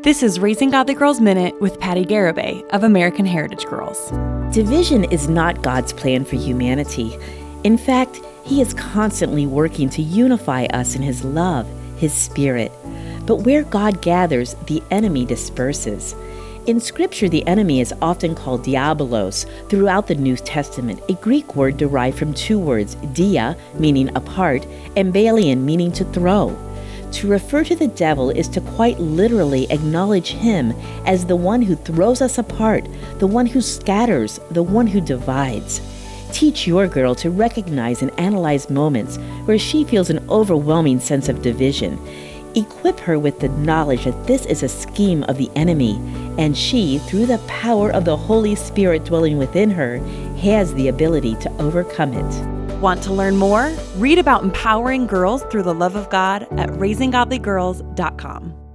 This is Raising Godly Girls Minute with Patty Garibay of American Heritage Girls. Division is not God's plan for humanity. In fact, He is constantly working to unify us in His love, His Spirit. But where God gathers, the enemy disperses. In Scripture, the enemy is often called diabolos throughout the New Testament, a Greek word derived from two words, dia, meaning apart, and balion, meaning to throw. To refer to the devil is to quite literally acknowledge him as the one who throws us apart, the one who scatters, the one who divides. Teach your girl to recognize and analyze moments where she feels an overwhelming sense of division. Equip her with the knowledge that this is a scheme of the enemy, and she, through the power of the Holy Spirit dwelling within her, has the ability to overcome it. Want to learn more? Read about empowering girls through the love of God at raisinggodlygirls.com.